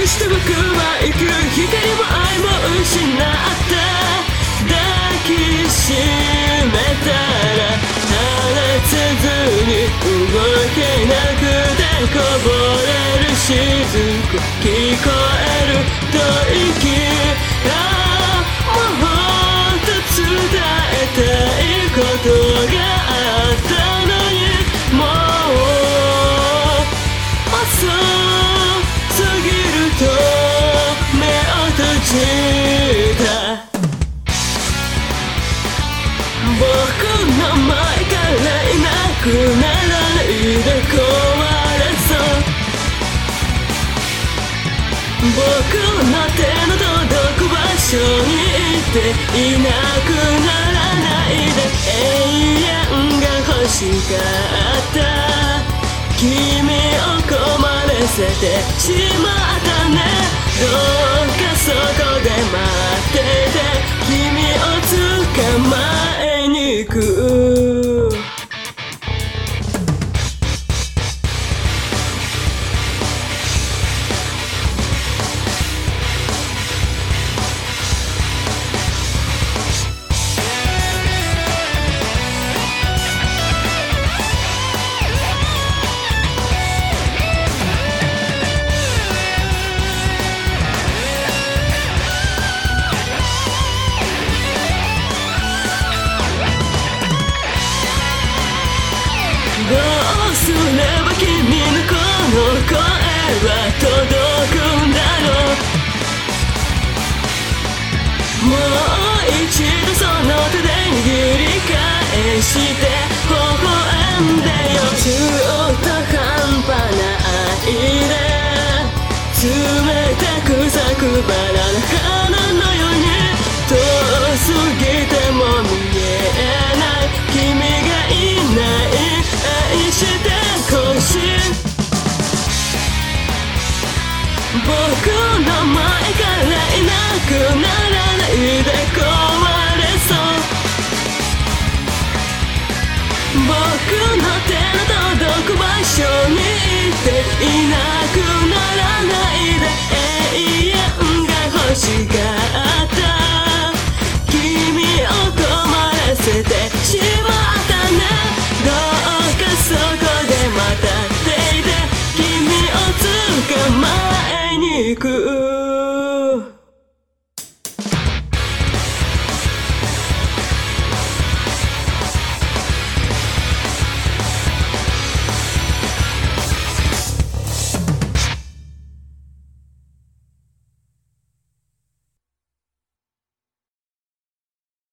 して僕は行く。光も愛も失った抱きしめたら離せずに動けなくてこぼれる雫聞こえる吐息もっと伝えたいことがあったのにもう遅すぎると目を閉じた。僕の前からいなくならないで壊れそう。僕の手の届く場所にいていなくならないで。永遠が欲しかった君を困らせてしまったね。どうかそこで待ってて君を捕まえに行く。どうすれば君のこの声は届くんだろう。もう一度その手で握り返して微笑んでよ。中途半端な愛で冷たく咲くバラの花のように遠すぎても見えない君がいない愛してほしい。僕の前からいなくならないで壊れそう。僕の手の届く場所にいていなくな